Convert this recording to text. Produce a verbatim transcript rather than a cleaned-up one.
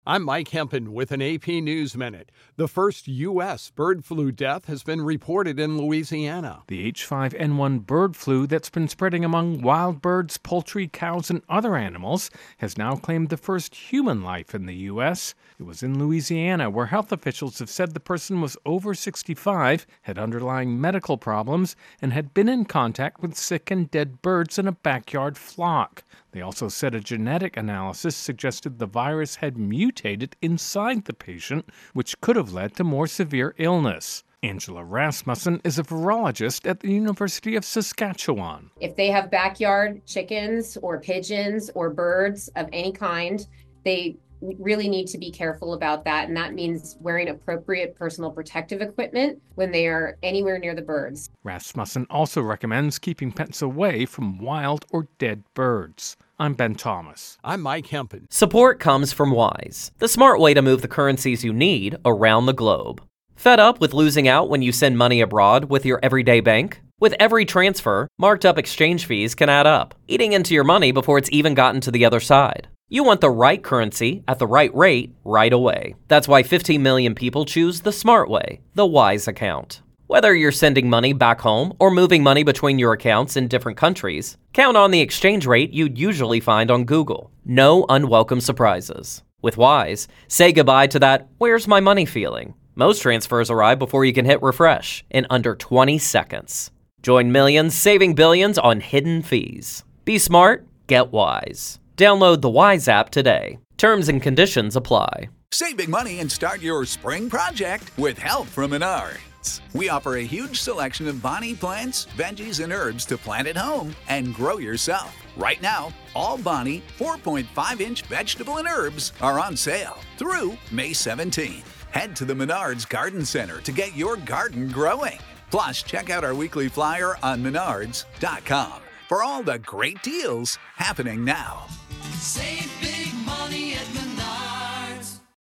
I'm Mike Hempen with an A P News Minute. The first U S bird flu death has been reported in Louisiana. The H five N one bird flu that's been spreading among wild birds, poultry, cows, and other animals has now claimed the first human life in the U S. It was in Louisiana, where health officials have said the person was over sixty-five, had underlying medical problems, and had been in contact with sick and dead birds in a backyard flock. They also said a genetic analysis suggested the virus had mutated inside the patient, which could have led to more severe illness. Angela Rasmussen is a virologist at the University of Saskatchewan. If they have backyard chickens or pigeons or birds of any kind, they really need to be careful about that. And that means wearing appropriate personal protective equipment when they are anywhere near the birds. Rasmussen also recommends keeping pets away from wild or dead birds. I'm Ben Thomas. I'm Mike Hempen. Support comes from Wise, the smart way to move the currencies you need around the globe. Fed up with losing out when you send money abroad with your everyday bank? With every transfer, marked up exchange fees can add up, eating into your money before it's even gotten to the other side. You want the right currency at the right rate right away. That's why fifteen million people choose the smart way, the Wise account. Whether you're sending money back home or moving money between your accounts in different countries, count on the exchange rate you'd usually find on Google. No unwelcome surprises. With Wise, say goodbye to that "where's my money" feeling. Most transfers arrive before you can hit refresh in under twenty seconds. Join millions saving billions on hidden fees. Be smart, get Wise. Download the Wise app today. Terms and conditions apply. Save big money and start your spring project with help from Menards. We offer a huge selection of Bonnie plants, veggies, and herbs to plant at home and grow yourself. Right now, all Bonnie four point five inch vegetable and herbs are on sale through May seventeenth. Head to the Menards Garden Center to get your garden growing. Plus, check out our weekly flyer on menards dot com for all the great deals happening now. Save big